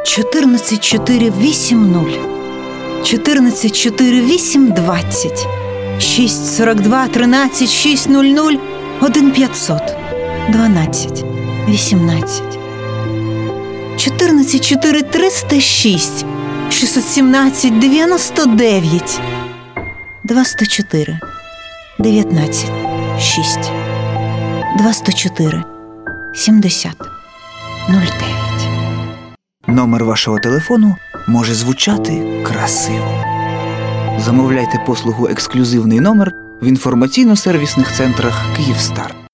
14480, 1448020, 642 13 600, 1500, 12, 18, 144 306, 617 99, 204, 19, 6, 204, 70, 09. Номер вашого телефону може звучати красиво. Замовляйте послугу «Ексклюзивний номер» в інформаційно-сервісних центрах «Київстар».